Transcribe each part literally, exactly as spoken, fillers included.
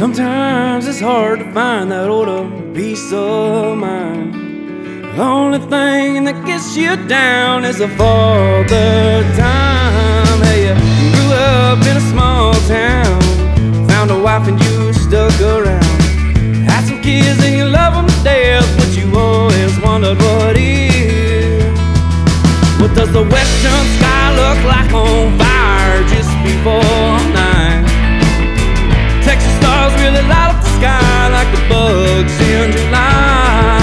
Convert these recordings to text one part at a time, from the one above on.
Sometimes it's hard to find that order, peace of mind. The only thing that gets you down is a father time. Hey, you grew up in a small town, found a wife and you stuck around. Had some kids and you love them to death, but you always wondered what is. What does the western sky look like on fire just before night? Texas stars really light up the sky like the bugs in July.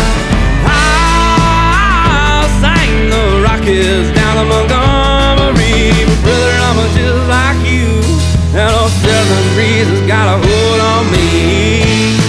I'll sing the Rockies down to Montgomery, but brother, I'm just like you. That old southern breeze has got a hold on me.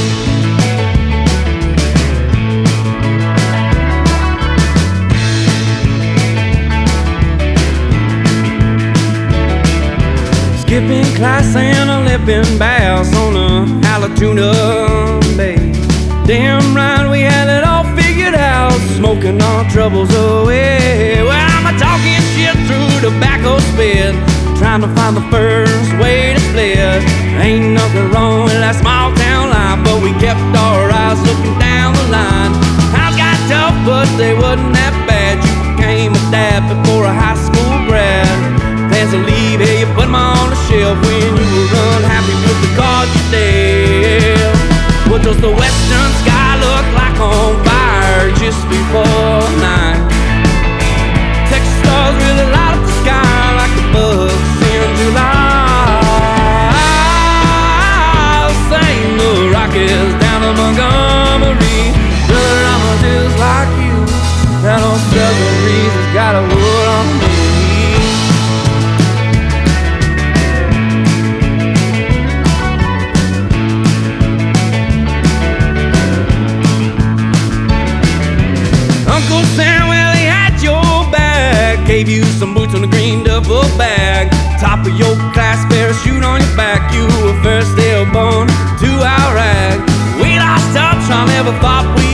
Skipping class and a lipping bass on a Allatoona Bay. Damn right we had it all figured out, smoking our troubles away. Well, I'm a talking shit through tobacco spit, trying to find the first way to split. Ain't nothing wrong with that small town life, but we kept our eyes looking down the line. Times got tough, but they wasn't that bad. You became a dad before a high school grad. Plans to leave, hey, you put them on the shelf when you were unhappy with the cards you dealt. What does the western sky look like on fire just before night? Texas stars really light up the sky like the bugs in July. I'll sing the Rockies down to Montgomery. Brother, I'm just like you. That old southern breeze has got a hold on me. Uncle Sam, well, he had your back, gave you some boots on the green duffel bag, top of your class, parachute on your back. You were first airborne to Iraq. We lost touch, I never thought we